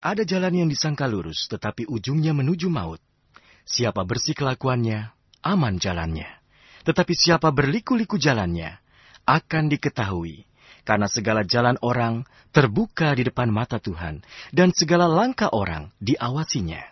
Ada jalan yang disangka lurus, tetapi ujungnya menuju maut. Siapa bersih kelakuannya, aman jalannya. Tetapi siapa berliku-liku jalannya, akan diketahui. Karena segala jalan orang terbuka di depan mata Tuhan, dan segala langkah orang diawasinya.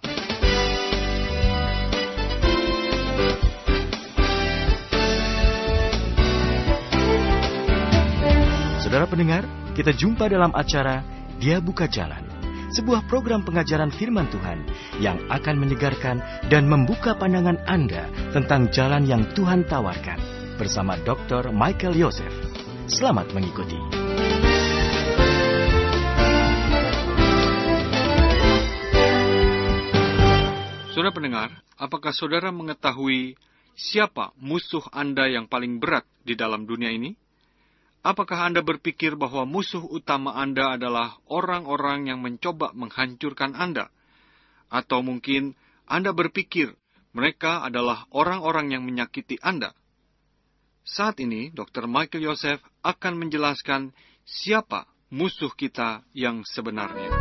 Saudara pendengar, kita jumpa dalam acara Dia Buka Jalan. Sebuah program pengajaran firman Tuhan yang akan menyegarkan dan membuka pandangan Anda tentang jalan yang Tuhan tawarkan. Bersama Dr. Michael Joseph. Selamat mengikuti. Saudara pendengar, apakah saudara mengetahui siapa musuh Anda yang paling berat di dalam dunia ini? Apakah Anda berpikir bahwa musuh utama Anda adalah orang-orang yang mencoba menghancurkan Anda? Atau mungkin Anda berpikir mereka adalah orang-orang yang menyakiti Anda? Saat ini, Dr. Michael Joseph akan menjelaskan siapa musuh kita yang sebenarnya.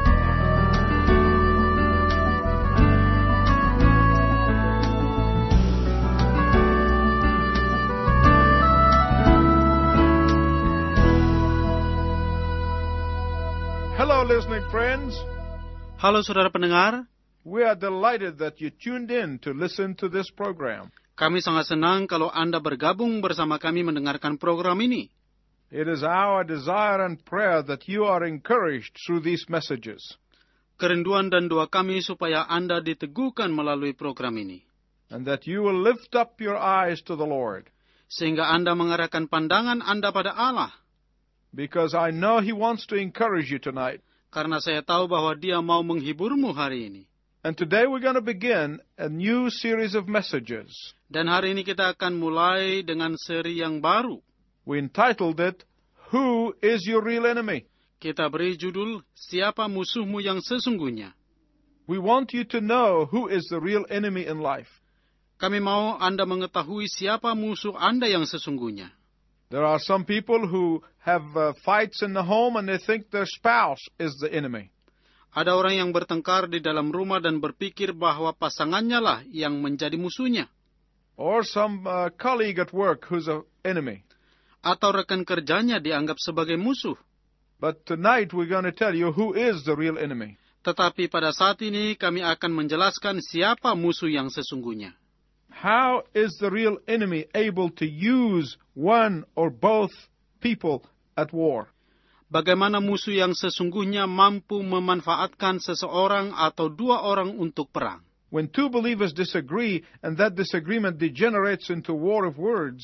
Hello, listening friends. Halo saudara pendengar, We are delighted that you tuned in to listen to this program. kami sangat senang kalau Anda bergabung bersama kami mendengarkan program ini. It is our desire and prayer that you are encouraged through these messages, Kerinduan dan doa kami supaya Anda diteguhkan melalui program ini, and that you will lift up your eyes to the Lord, sehingga Anda mengarahkan pandangan Anda pada Allah, because I know He wants to encourage you tonight. karena saya tahu bahwa Dia mau menghiburmu hari ini. And today we're going to begin a new series of messages. Dan hari ini kita akan mulai dengan seri yang baru. We entitled it, Who is Your Real Enemy? Kita beri judul, Siapa Musuhmu Yang Sesungguhnya? We want you to know who is the real enemy in life. Kami mau Anda mengetahui siapa musuh Anda yang sesungguhnya. There are some people who have fights in the home and they think their spouse is the enemy. Ada orang yang bertengkar di dalam rumah dan berpikir bahwa pasangannya lah yang menjadi musuhnya. Or some colleague at work who's an enemy. Atau rekan kerjanya dianggap sebagai musuh. But tonight we're going to tell you who is the real enemy. Tetapi pada saat ini kami akan menjelaskan siapa musuh yang sesungguhnya. How is the real enemy able to use one or both people at war? Bagaimana musuh yang sesungguhnya mampu memanfaatkan seseorang atau dua orang untuk perang? When two believers disagree and that disagreement degenerates into war of words,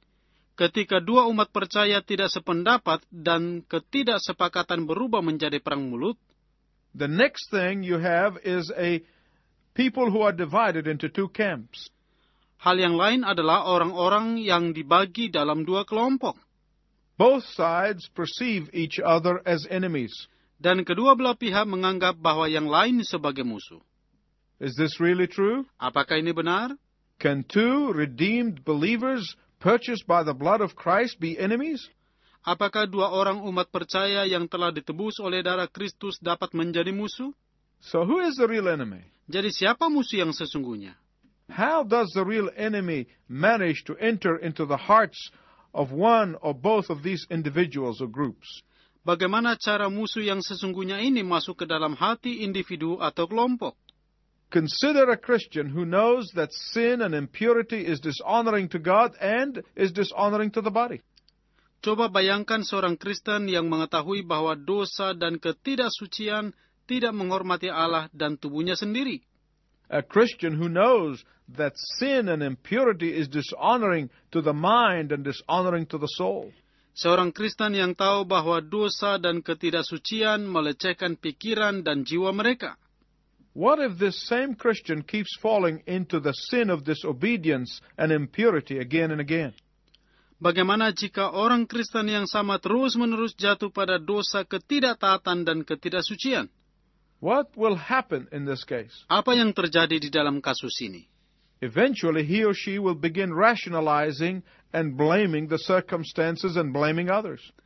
Ketika dua umat percaya tidak sependapat dan ketidaksepakatan berubah menjadi perang mulut, the next thing you have is a people who are divided into two camps. hal yang lain adalah orang-orang yang dibagi dalam dua kelompok. Both sides perceive each other as enemies. Dan kedua belah pihak menganggap bahwa yang lain sebagai musuh. Is this really true? Apakah ini benar? Can two redeemed believers purchased by the blood of Christ be enemies? Apakah dua orang umat percaya yang telah ditebus oleh darah Kristus dapat menjadi musuh? So who is the real enemy? Jadi siapa musuh yang sesungguhnya? How does the real enemy manage to enter into the hearts of one or both of these individuals or groups? Bagaimana cara musuh yang sesungguhnya ini masuk ke dalam hati individu atau kelompok? Consider a Christian who knows that sin and impurity is dishonoring to God and is dishonoring to the body. Coba bayangkan seorang Kristen yang mengetahui bahwa dosa dan ketidaksucian tidak menghormati Allah dan tubuhnya sendiri. A Christian who knows that sin and impurity is dishonoring to the mind and dishonoring to the soul. Seorang Kristen yang tahu bahwa dosa dan ketidaksucian melecehkan pikiran dan jiwa mereka. What if this same Christian keeps falling into the sin of disobedience and impurity again and again? Bagaimana jika orang Kristen yang sama terus-menerus jatuh pada dosa ketidaktaatan dan ketidaksucian? What will happen in this case? Apa yang terjadi di dalam kasus ini? Eventually, he or she will begin rationalizing and blaming the circumstances and blaming others.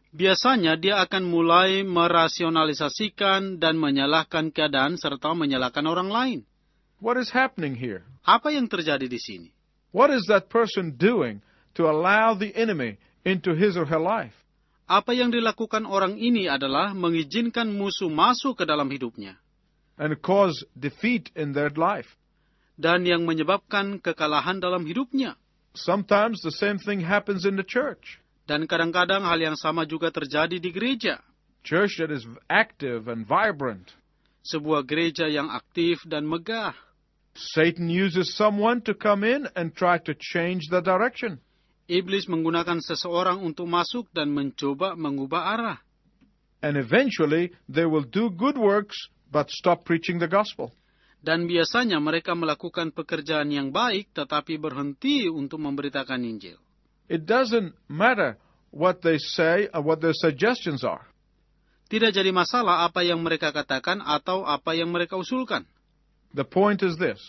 biasanya dia akan mulai merasionalisasikan dan menyalahkan keadaan serta menyalahkan orang lain. What is happening here? Apa yang terjadi di sini? What is that person doing to allow the enemy into his or her life? Apa yang dilakukan orang ini adalah mengizinkan musuh masuk ke dalam hidupnya. And cause defeat in their life. Dan yang menyebabkan kekalahan dalam hidupnya. Sometimes the same thing happens in the church. Dan kadang-kadang hal yang sama juga terjadi di gereja. Church that is active and vibrant. Sebuah gereja yang aktif dan megah. Satan uses someone to come in and try to change the direction. Iblis menggunakan seseorang untuk masuk dan mencoba mengubah arah. And eventually they will do good works but stop preaching the gospel. Dan biasanya mereka melakukan pekerjaan yang baik tetapi berhenti untuk memberitakan Injil. It doesn't matter what they say or what their suggestions are. Tidak jadi masalah apa yang mereka katakan atau apa yang mereka usulkan. The point is this.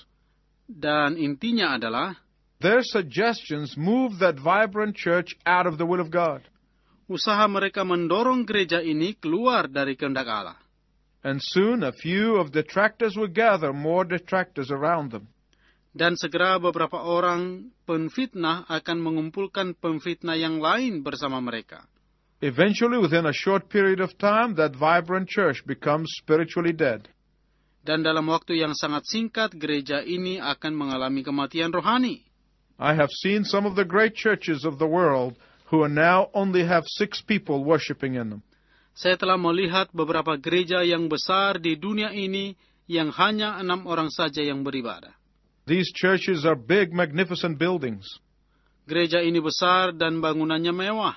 Dan intinya adalah, their suggestions move that vibrant church out of the will of God. Usaha mereka mendorong gereja ini keluar dari kehendak Allah. And soon a few of detractors will gather more detractors around them. Dan segera beberapa orang penfitnah akan mengumpulkan pemfitnah yang lain bersama mereka. Eventually, within a short period of time, that vibrant church becomes spiritually dead. Dan dalam waktu yang sangat singkat, gereja ini akan mengalami kematian rohani. I have seen some of the great churches of the world who now only have 6 people worshiping in them. Saya telah melihat beberapa gereja yang besar di dunia ini yang hanya 6 orang saja yang beribadah. These churches are big, magnificent buildings. Gereja ini besar dan bangunannya mewah.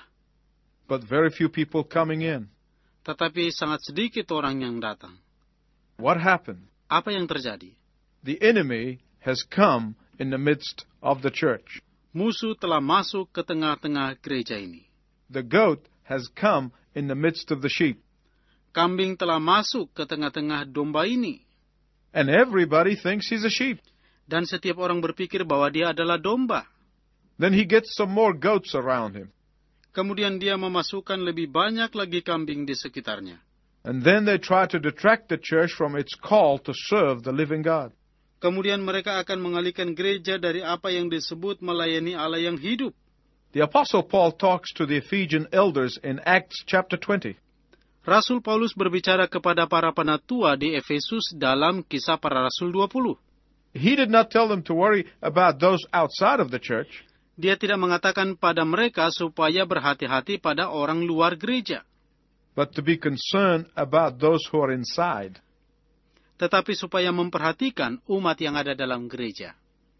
But very few people coming in. Tetapi sangat sedikit orang yang datang. What happened? Apa yang terjadi? The enemy has come in the midst of the church. Musuh telah masuk ke tengah-tengah gereja ini. The goat has come in the midst of the sheep. Kambing telah masuk ke tengah-tengah domba ini. And everybody thinks he's a sheep. Dan setiap orang berpikir bahwa dia adalah domba. Then he gets some more goats around him. Kemudian dia memasukkan lebih banyak lagi kambing di sekitarnya. And then they try to detract the church from its call to serve the living God. Kemudian mereka akan mengalihkan gereja dari apa yang disebut melayani Allah yang hidup. The Apostle Paul talks to the Ephesian elders in Acts chapter 20. Rasul Paulus berbicara kepada para penatua di Efesus dalam Kisah Para Rasul 20. He did not tell them to worry about those outside of the church. Dia tidak mengatakan pada mereka supaya berhati-hati pada orang luar gereja. But to be concerned about those who are inside. Tetapi supaya memperhatikan umat yang ada dalam gereja.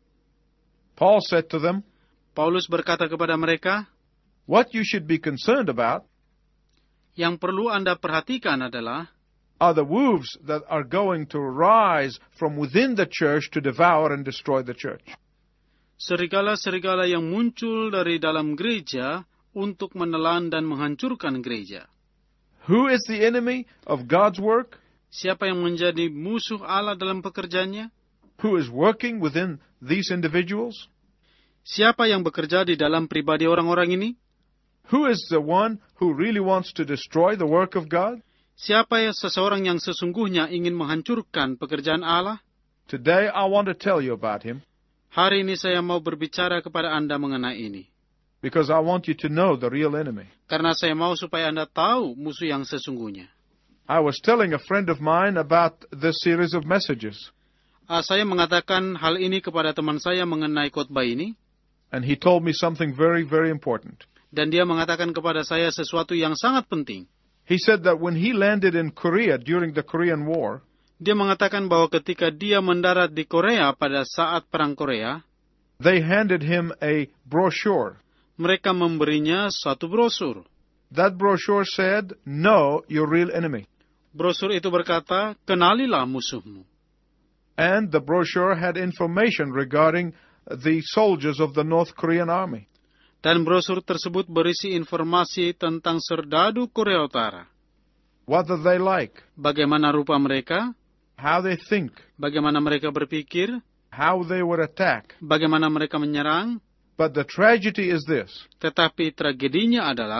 Paul said to them, Paulus berkata kepada mereka, what you should be concerned about yang perlu Anda perhatikan adalah are the wolves that are going to rise from within the church to devour and destroy the church. Serigala-serigala yang muncul dari dalam gereja untuk menelan dan menghancurkan gereja. Who is the enemy of God's work? Siapa yang menjadi musuh Allah dalam pekerjaannya? Who is working within these individuals? Siapa yang bekerja di dalam pribadi orang-orang ini? Who is the one who really wants to destroy the work of God? Siapa seseorang yang sesungguhnya ingin menghancurkan pekerjaan Allah? Today I want to tell you about him. Hari ini saya mau berbicara kepada Anda mengenai ini. Because I want you to know the real enemy. Karena saya mau supaya Anda tahu musuh yang sesungguhnya. I was telling a friend of mine about this series of messages. Saya mengatakan hal ini kepada teman saya mengenai khotbah ini. And he told me something very, very important. Dan dia mengatakan kepada saya sesuatu yang sangat penting. He said that when he landed in Korea during the Korean War, dia mengatakan bahwa ketika dia mendarat di Korea pada saat Perang Korea, they handed him a brochure. Mereka memberinya suatu brosur. That brochure said, know your real enemy. Brosur itu berkata, kenalilah musuhmu. And the brochure had information regarding the soldiers of the North Korean army. Dan brosur tersebut berisi informasi tentang serdadu Korea Utara. What are they like? Bagaimana rupa mereka? How they think? Bagaimana mereka berpikir? How they would attack? Bagaimana mereka menyerang? But the tragedy is this. Tetapi tragedinya adalah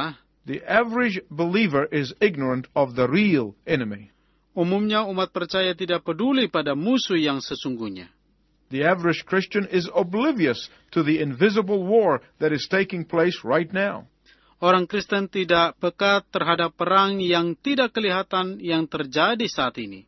The average believer is ignorant of the real enemy. Umumnya umat percaya tidak peduli pada musuh yang sesungguhnya. The average Christian is oblivious to the invisible war that is taking place right now. Orang Kristen tidak peka terhadap perang yang tidak kelihatan yang terjadi saat ini.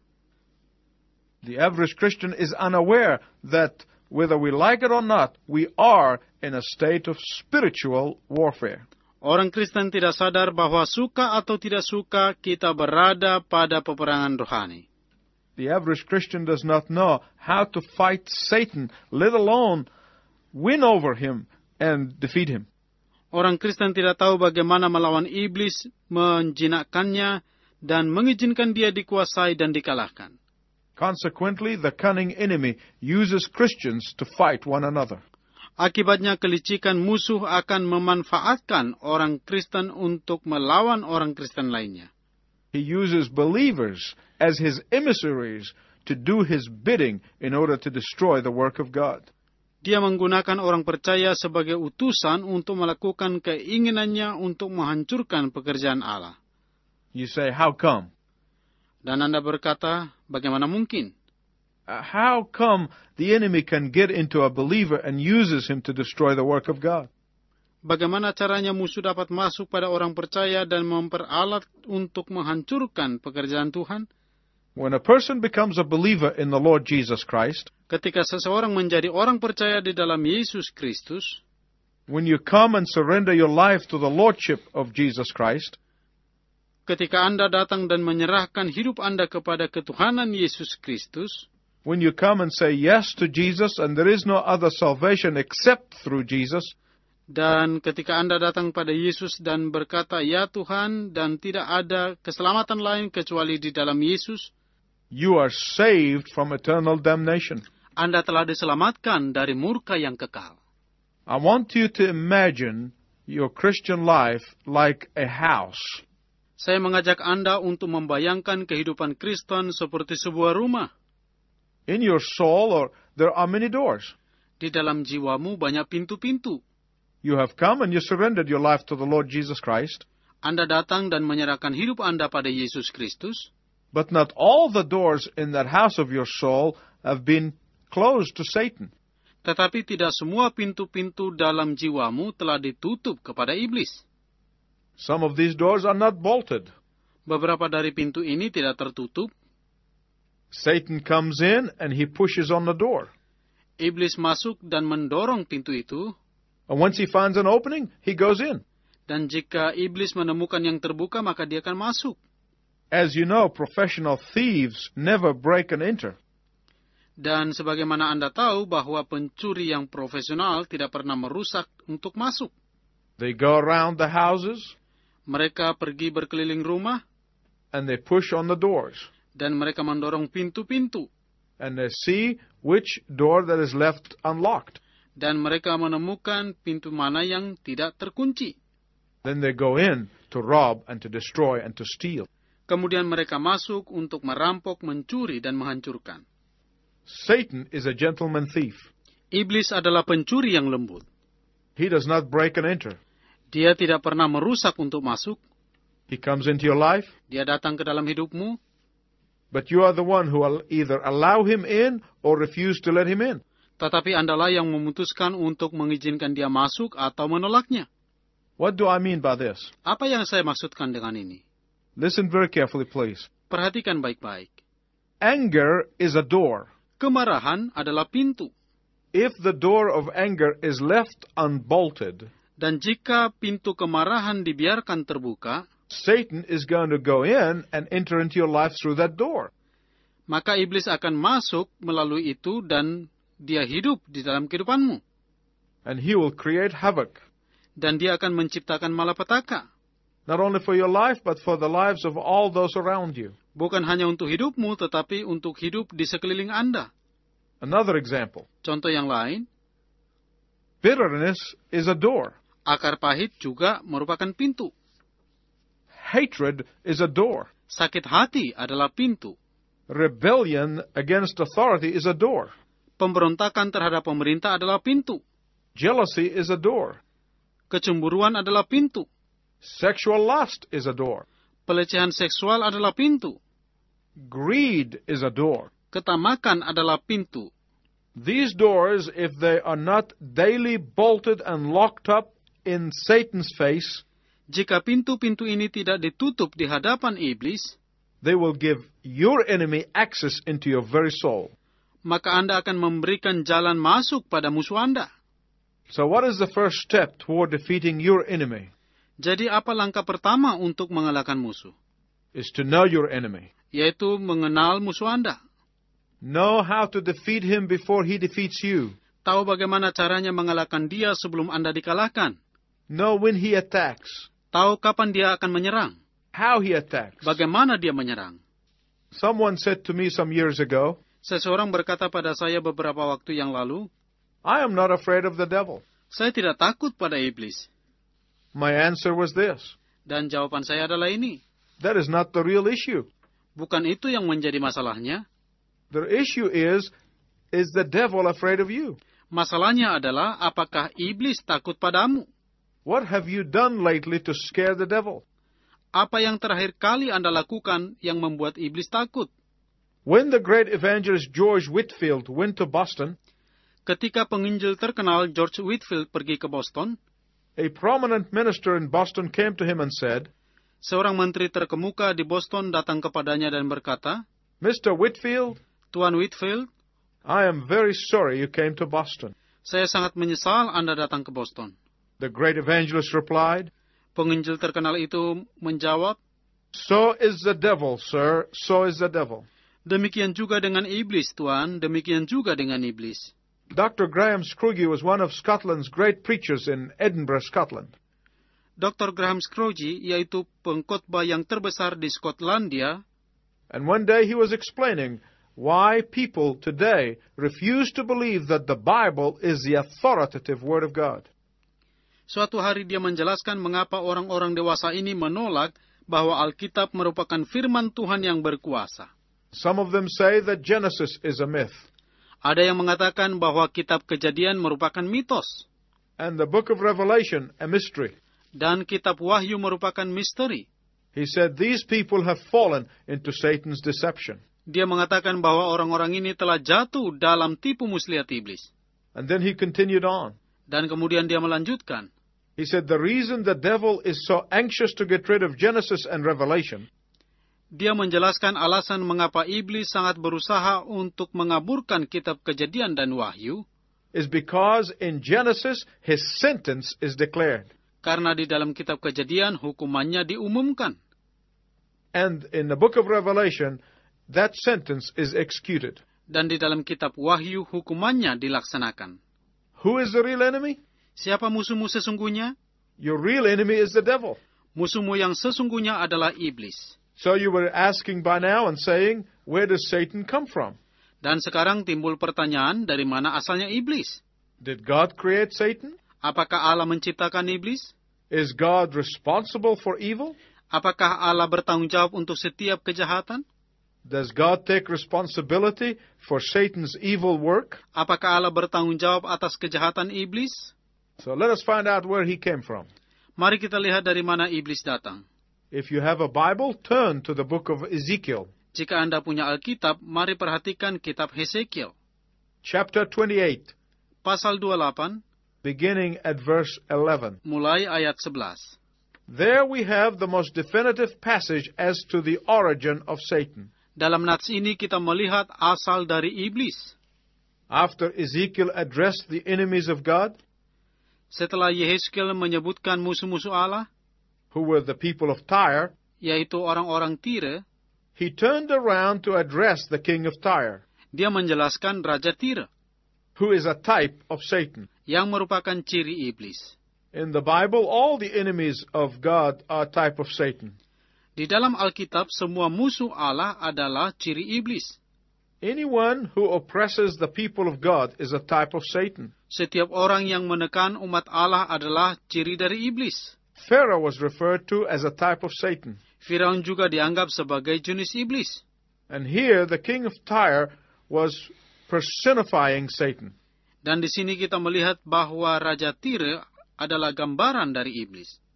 The average Christian is unaware that whether we like it or not, we are in a state of spiritual warfare. Orang Kristen tidak sadar bahwa suka atau tidak suka kita berada pada peperangan rohani. The average Christian does not know how to fight Satan, let alone win over him and defeat him. Orang Kristen tidak tahu bagaimana melawan iblis, menjinakkannya, dan mengizinkan dia dikuasai dan dikalahkan. Consequently, the cunning enemy uses Christians to fight one another. Akibatnya kelicikan musuh akan memanfaatkan orang Kristen untuk melawan orang Kristen lainnya. He uses believers as his emissaries to do his bidding in order to destroy the work of God. Dia menggunakan orang percaya sebagai utusan untuk melakukan keinginannya untuk menghancurkan pekerjaan Allah. You say, how come? Dan Anda berkata, bagaimana mungkin? How come the enemy can get into a believer and uses him to destroy the work of God? Bagaimana caranya musuh dapat masuk pada orang percaya dan memperalat untuk menghancurkan pekerjaan Tuhan? When a person becomes a believer in the Lord Jesus Christ, Ketika seseorang menjadi orang percaya di dalam Yesus Kristus, when you come and surrender your life to the Lordship of Jesus Christ, ketika Anda datang dan menyerahkan hidup Anda kepada ketuhanan Yesus Kristus, when you come and say yes to Jesus and there is no other salvation except through Jesus, dan ketika Anda datang pada Yesus dan berkata, "Ya Tuhan," dan tidak ada keselamatan lain kecuali di dalam Yesus, you are saved from eternal damnation. Anda telah diselamatkan dari murka yang kekal. I want you to imagine your Christian life like a house. Saya mengajak Anda untuk membayangkan kehidupan Kristen seperti sebuah rumah. In your soul, there are many doors. Di dalam jiwamu banyak pintu-pintu. You have come and you surrendered your life to the Lord Jesus Christ. Anda datang dan menyerahkan hidup Anda pada Yesus Kristus. But not all the doors in that house of your soul have been closed to Satan. Tetapi tidak semua pintu-pintu dalam jiwamu telah ditutup kepada iblis. Some of these doors are not bolted. Beberapa dari pintu ini tidak tertutup. Satan comes in and he pushes on the door. Iblis masuk dan mendorong pintu itu. And once he finds an opening, he goes in. Dan jika iblis menemukan yang terbuka, maka dia akan masuk. As you know, professional thieves never break and enter. Dan sebagaimana Anda tahu bahwa pencuri yang profesional tidak pernah merusak untuk masuk. They go around the houses. Mereka pergi berkeliling rumah. And they push on the doors. Dan mereka mendorong pintu-pintu. And they see which door that is left unlocked. Dan mereka menemukan pintu mana yang tidak terkunci. Then they go in to rob and to destroy and to steal. Kemudian mereka masuk untuk merampok, mencuri, dan menghancurkan. Satan is a gentleman thief. Iblis adalah pencuri yang lembut. He does not break and enter. Dia tidak pernah merusak untuk masuk. He comes into your life. Dia datang ke dalam hidupmu. But you are the one who will either allow him in or refuse to let him in. Tetapi Andalah yang memutuskan untuk mengizinkan dia masuk atau menolaknya. What do I mean by this? Apa yang saya maksudkan dengan ini? Listen very carefully, please. Perhatikan baik-baik. Anger is a door. Kemarahan adalah pintu. If the door of anger is left unbolted, dan jika pintu kemarahan dibiarkan terbuka, Satan is going to go in and enter into your life through that door. Maka iblis akan masuk melalui itu dan dia hidup di dalam kehidupanmu. And he will create havoc. Dan dia akan menciptakan malapetaka. Not only for your life, but for the lives of all those around you. Bukan hanya untuk hidupmu, tetapi untuk hidup di sekeliling Anda. Another example. Contoh yang lain. Bitterness is a door. Akar pahit juga merupakan pintu. Hatred is a door. Sakit hati adalah pintu. Rebellion against authority is a door. Pemberontakan terhadap pemerintah adalah pintu. Jealousy is a door. Kecemburuan adalah pintu. Sexual lust is a door. Pelecehan seksual adalah pintu. Greed is a door. Ketamakan adalah pintu. These doors, if they are not daily bolted and locked up in Satan's face, Jika pintu-pintu ini tidak ditutup di hadapan iblis, they will give your enemy access into your very soul. maka Anda akan memberikan jalan masuk pada musuh Anda. So what is the first step toward defeating your enemy? Jadi apa langkah pertama untuk mengalahkan musuh? Is to know your enemy. Yaitu mengenal musuh Anda. Know how to defeat him before he defeats you. Tahu bagaimana caranya mengalahkan dia sebelum Anda dikalahkan. Know when he attacks. Tahu kapan dia akan menyerang. How he attacks. Bagaimana dia menyerang. Someone said to me some years ago, Seseorang berkata pada saya beberapa waktu yang lalu, I am not afraid of the devil. saya tidak takut pada iblis. My answer was this. Dan jawaban saya adalah ini. That is not the real issue. Bukan itu yang menjadi masalahnya. The issue is the devil afraid of you? Masalahnya adalah apakah iblis takut padamu? What have you done lately to scare the devil? Apa yang terakhir kali Anda lakukan yang membuat iblis takut? When the great evangelist George Whitefield went to Boston, Ketika penginjil terkenal George Whitefield pergi ke Boston, a prominent minister in Boston came to him and said, seorang menteri terkemuka di Boston datang kepadanya dan berkata, Mr. Whitefield, Tuan Whitefield, I am very sorry you came to Boston. saya sangat menyesal Anda datang ke Boston. The great evangelist replied, Penginjil terkenal itu menjawab, So is the devil, sir, so is the devil. demikian juga dengan iblis, Tuan, demikian juga dengan iblis. Dr. Graham Scrooge was one of Scotland's great preachers in Edinburgh, Scotland. Dr. Graham Scrooge, yaitu pengkhotbah yang terbesar di Skotlandia, And one day he was explaining why people today refuse to believe that the Bible is the authoritative Word of God. suatu hari dia menjelaskan mengapa orang-orang dewasa ini menolak bahwa Alkitab merupakan firman Tuhan yang berkuasa. Some of them say that Genesis is a myth, Ada yang mengatakan bahwa kitab Kejadian merupakan mitos, and the book of Revelation a mystery. dan kitab Wahyu merupakan misteri. He said these people have fallen into Satan's deception. Dia mengatakan bahwa orang-orang ini telah jatuh dalam tipu muslihat iblis. And then he continued on. Dan kemudian dia melanjutkan. He said the reason the devil is so anxious to get rid of Genesis and Revelation Dia menjelaskan alasan mengapa iblis sangat berusaha untuk mengaburkan kitab Kejadian dan Wahyu, is because in Genesis his sentence is declared. karena di dalam kitab Kejadian hukumannya diumumkan. And in the book of Revelation, that sentence is executed. Dan di dalam kitab Wahyu hukumannya dilaksanakan. Who is the real enemy? Siapa musuhmu sesungguhnya? Your real enemy is the devil. Musuhmu yang sesungguhnya adalah iblis. So you were asking by now and saying, where does Satan come from? Dan sekarang timbul pertanyaan, dari mana asalnya iblis? Did God create Satan? Apakah Allah menciptakan iblis? Is God responsible for evil? Apakah Allah bertanggung jawab untuk setiap kejahatan? Does God take responsibility for Satan's evil work? Apakah Allah bertanggung jawab atas kejahatan iblis? So let us find out where he came from. Mari kita lihat dari mana iblis datang. If you have a Bible, turn to the book of Ezekiel, Jika Anda punya Alkitab, mari perhatikan kitab Hesekiel. chapter 28, Pasal 28, beginning at verse 11. mulai ayat 11. There we have the most definitive passage as to the origin of Satan. Dalam nats ini kita melihat asal dari iblis. After Ezekiel addressed the enemies of God, Setelah Yehezkiel menyebutkan musuh-musuh Allah, who were the people of Tyre, yaitu orang-orang Tire, he turned around to address the king of Tyre, dia menjelaskan Raja Tire, who is a type of Satan. yang merupakan ciri iblis. In the Bible, all the enemies of God are a type of Satan. Di dalam Alkitab, semua musuh Allah adalah ciri iblis. Anyone who oppresses the people of God is a type of Satan. Setiap orang yang menekan umat Allah adalah ciri dari iblis. Pharaoh was referred to as a type of Satan. Firaun juga dianggap sebagai jenis iblis. And here, the king of Tyre was personifying Satan. Dan di sini kita melihat bahwa Raja Tire adalah gambaran dari iblis.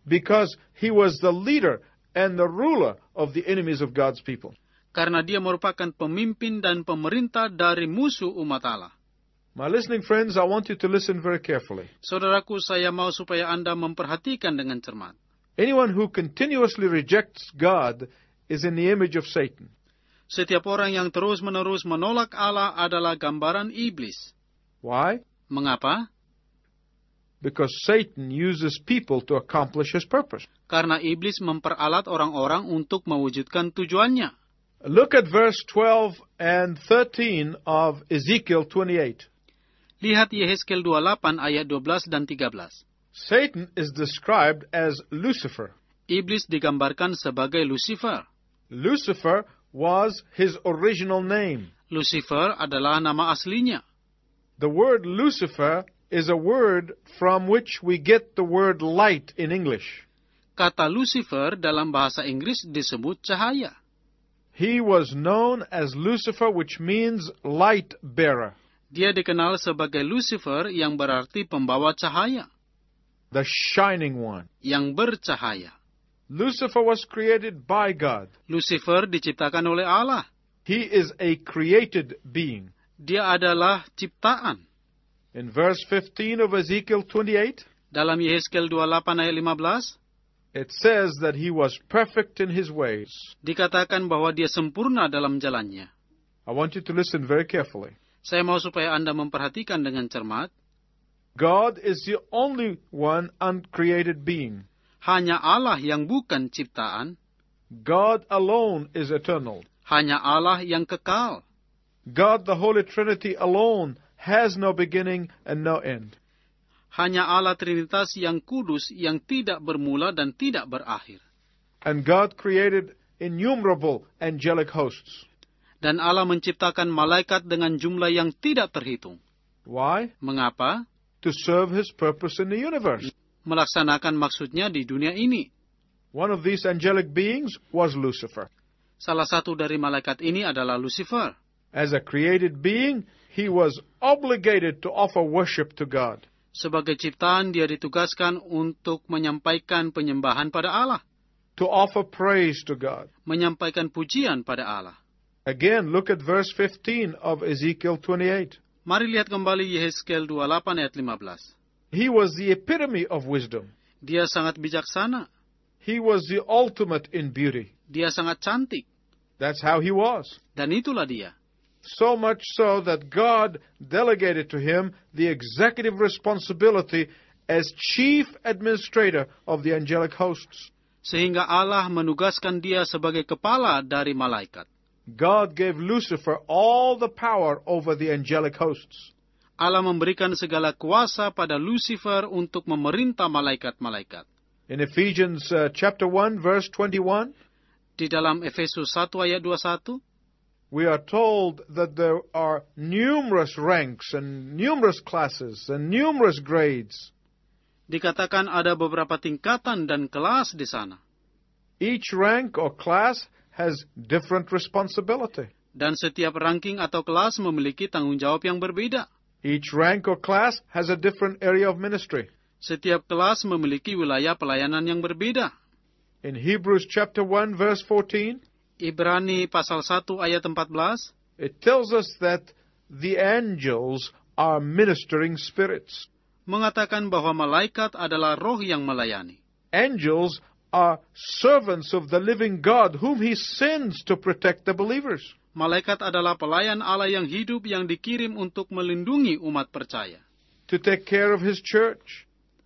because he was the leader and the ruler of the enemies of God's people. Karena dia merupakan pemimpin dan pemerintah dari musuh umat Allah. My listening friends, I want you to listen very carefully. Saudaraku, saya mau supaya Anda memperhatikan dengan cermat. Anyone who continuously rejects God is in the image of Satan. Setiap orang yang terus-menerus menolak Allah adalah gambaran iblis. Why? Mengapa? Because Satan uses people to accomplish his purpose. Karena iblis memperalat orang-orang untuk mewujudkan tujuannya. Look at verse 12 and 13 of Ezekiel 28. Lihat Yehezkel 28 ayat 12 dan 13. Satan is described as Lucifer. Iblis digambarkan sebagai Lucifer. Lucifer was his original name. Lucifer adalah nama aslinya. The word Lucifer is a word from which we get the word light in English. Kata Lucifer dalam bahasa Inggris disebut cahaya. He was known as Lucifer, which means light bearer. Dia dikenal sebagai Lucifer yang berarti pembawa cahaya. The shining one. Yang bercahaya. Lucifer was created by God. Lucifer diciptakan oleh Allah. He is a created being. Dia adalah ciptaan. In verse 15 of Ezekiel 28, dalam Yehezkel 28 ayat 15, it says that he was perfect in his ways. Dikatakan bahwa dia sempurna dalam jalannya. I want you to listen very carefully. Saya mau supaya Anda memperhatikan dengan cermat. God is the only one uncreated being. Hanya Allah yang bukan ciptaan. God alone is eternal. Hanya Allah yang kekal. God, the Holy Trinity alone, has no beginning and no end. Hanya Allah Trinitas yang kudus, yang tidak bermula dan tidak berakhir. And God created innumerable angelic hosts. Dan Allah menciptakan malaikat dengan jumlah yang tidak terhitung. Why? Mengapa? To serve His purpose in the universe. Melaksanakan maksudnya di dunia ini. One of these angelic beings was Lucifer. Salah satu dari malaikat ini adalah Lucifer. As a created being, he was obligated to offer worship to God. Sebagai ciptaan, dia ditugaskan untuk menyampaikan penyembahan pada Allah. To offer praise to God. Menyampaikan pujian pada Allah. Again, look at verse 15 of Ezekiel 28. Mari lihat kembali Yehezkel 28 ayat 15. He was the epitome of wisdom. Dia sangat bijaksana. He was the ultimate in beauty. Dia sangat cantik. That's how he was. Dan itulah dia. So much so that God delegated to him the executive responsibility as chief administrator of the angelic hosts. Sehingga Allah menugaskan dia sebagai kepala dari malaikat. God gave Lucifer all the power over the angelic hosts. Allah memberikan segala kuasa pada Lucifer untuk memerintah malaikat-malaikat. In Ephesians chapter 1 verse 21, di dalam Efesus 1 ayat 21, we are told that there are numerous ranks and numerous classes and numerous grades. Dikatakan ada beberapa tingkatan dan kelas di sana. Each rank or class has different responsibility. Dan setiap ranking atau kelas memiliki tanggung jawab yang berbeda. Each rank or class has a different area of ministry. Setiap kelas memiliki wilayah pelayanan yang berbeda. In Hebrews chapter 1 verse 14, Ibrani pasal 1 ayat 14, it tells us that the angels are ministering spirits. Mengatakan bahwa malaikat adalah roh yang melayani. Angels are servants of the living God whom He sends to protect the believers. Malaikat adalah pelayan Allah yang hidup yang dikirim untuk melindungi umat percaya. To take care of His church.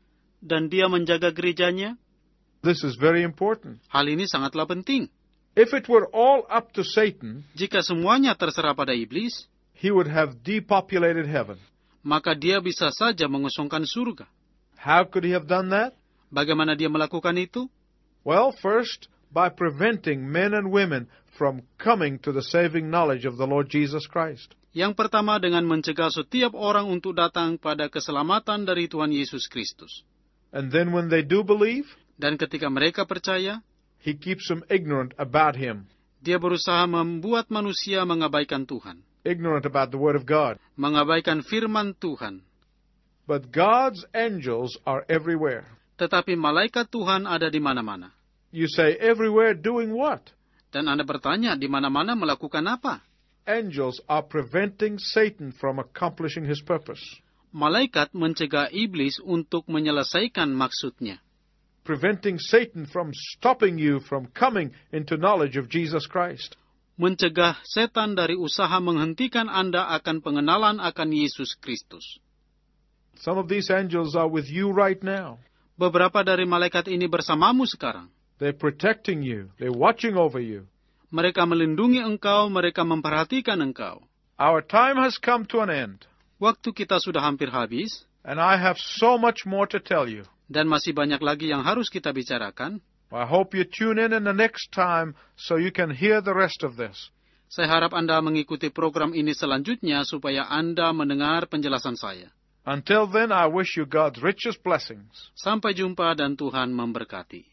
Dan dia menjaga gerejanya. This is very important. Hal ini sangatlah penting. If it were all up to Satan, jika semuanya terserah pada iblis, he would have depopulated heaven. Maka dia bisa saja mengosongkan surga. How could he have done that? Bagaimana dia melakukan itu? Well, first, by preventing men and women from coming to the saving knowledge of the Lord Jesus Christ. Yang pertama dengan mencegah setiap orang untuk datang pada keselamatan dari Tuhan Yesus Kristus. And then when they do believe, dan ketika mereka percaya, He keeps them ignorant about Him. Dia berusaha membuat manusia mengabaikan Tuhan. Ignorant about the Word of God. Mengabaikan firman Tuhan. But God's angels are everywhere. Tetapi malaikat Tuhan ada di mana-mana. You say, everywhere doing what? Dan Anda bertanya, di mana-mana melakukan apa? Angels are preventing Satan from accomplishing his purpose. Malaikat mencegah iblis untuk menyelesaikan maksudnya. Preventing Satan from stopping you from coming into knowledge of Jesus Christ. Mencegah setan dari usaha menghentikan Anda akan pengenalan akan Yesus Kristus. Some of these angels are with you right now. Beberapa dari malaikat ini bersamamu sekarang. They're protecting you. They're watching over you. Mereka melindungi engkau, mereka memperhatikan engkau. Our time has come to an end. Waktu kita sudah hampir habis. And I have so much more to tell you. Dan masih banyak lagi yang harus kita bicarakan. I hope you tune in the next time so you can hear the rest of this. Saya harap Anda mengikuti program ini selanjutnya supaya Anda mendengar penjelasan saya. Until then, I wish you God's richest blessings. Sampai jumpa dan Tuhan memberkati.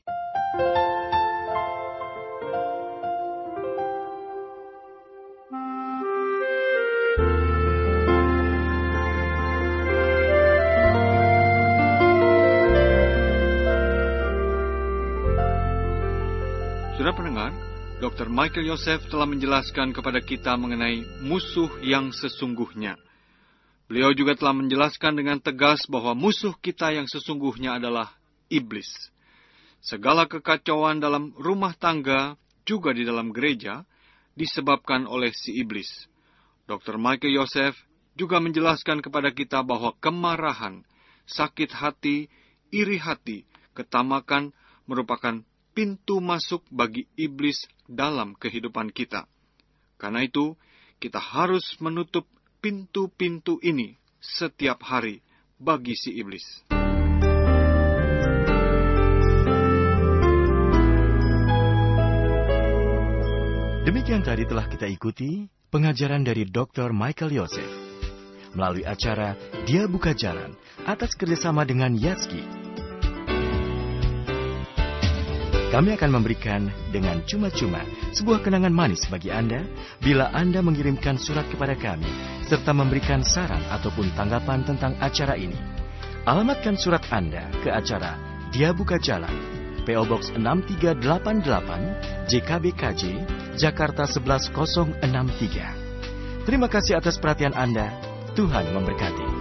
Saudara pendengar, Dr. Michael Joseph telah menjelaskan kepada kita mengenai musuh yang sesungguhnya. Beliau juga telah menjelaskan dengan tegas bahwa musuh kita yang sesungguhnya adalah iblis. Segala kekacauan dalam rumah tangga, juga di dalam gereja, disebabkan oleh si iblis. Dr. Michael Joseph juga menjelaskan kepada kita bahwa kemarahan, sakit hati, iri hati, ketamakan merupakan pintu masuk bagi iblis dalam kehidupan kita. Karena itu, kita harus menutup pintu-pintu ini setiap hari bagi si iblis. Demikian tadi telah kita ikuti pengajaran dari Dr. Michael Joseph melalui acara Dia Buka Jalan atas kerjasama dengan Yatski. Kami akan memberikan dengan cuma-cuma sebuah kenangan manis bagi Anda bila Anda mengirimkan surat kepada kami serta memberikan saran ataupun tanggapan tentang acara ini. Alamatkan surat Anda ke acara Dia Buka Jalan, P.O. Box 6388, JKBKJ, Jakarta 11063. Terima kasih atas perhatian Anda. Tuhan memberkati.